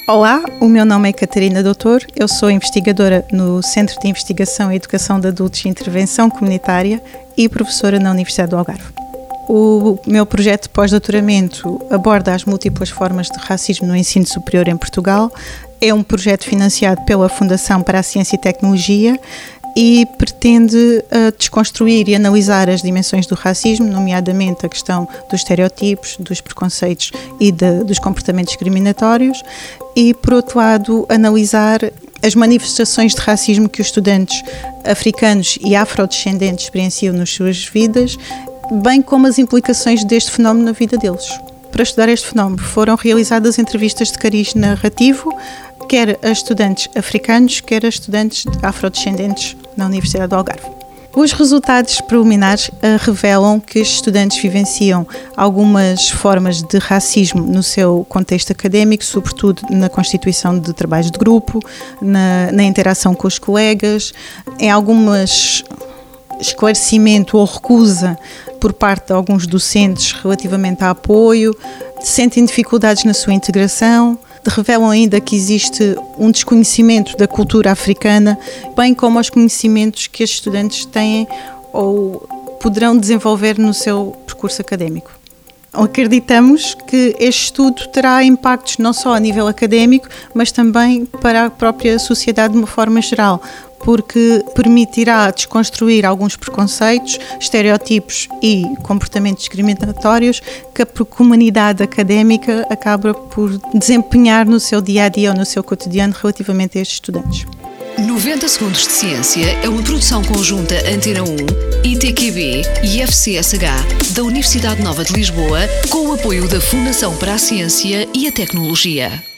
Olá, o meu nome é Catarina Doutor, eu sou investigadora no Centro de Investigação e Educação de Adultos e Intervenção Comunitária e professora na Universidade do Algarve. O meu projeto de pós-doutoramento aborda as múltiplas formas de racismo no ensino superior em Portugal. É um projeto financiado pela Fundação para a Ciência e Tecnologia e pretende desconstruir e analisar as dimensões do racismo, nomeadamente a questão dos estereotipos, dos preconceitos e dos comportamentos discriminatórios e, por outro lado, analisar as manifestações de racismo que os estudantes africanos e afrodescendentes experienciam nas suas vidas, bem como as implicações deste fenómeno na vida deles. Para estudar este fenómeno foram realizadas entrevistas de cariz narrativo, quer a estudantes africanos, quer a estudantes afrodescendentes na Universidade do Algarve. Os resultados preliminares revelam que os estudantes vivenciam algumas formas de racismo no seu contexto académico, sobretudo na constituição de trabalhos de grupo, na interação com os colegas, em algumas esclarecimento ou recusa por parte de alguns docentes relativamente a apoio, sentem dificuldades na sua integração, revelam ainda que existe um desconhecimento da cultura africana, bem como os conhecimentos que os estudantes têm ou poderão desenvolver no seu percurso académico. Acreditamos que este estudo terá impactos não só a nível académico, mas também para a própria sociedade de uma forma geral, porque permitirá desconstruir alguns preconceitos, estereotipos e comportamentos discriminatórios que a comunidade académica acaba por desempenhar no seu dia-a-dia ou no seu cotidiano relativamente a estes estudantes. 90 Segundos de Ciência é uma produção conjunta Antena 1, ITQB e FCSH da Universidade Nova de Lisboa, com o apoio da Fundação para a Ciência e a Tecnologia.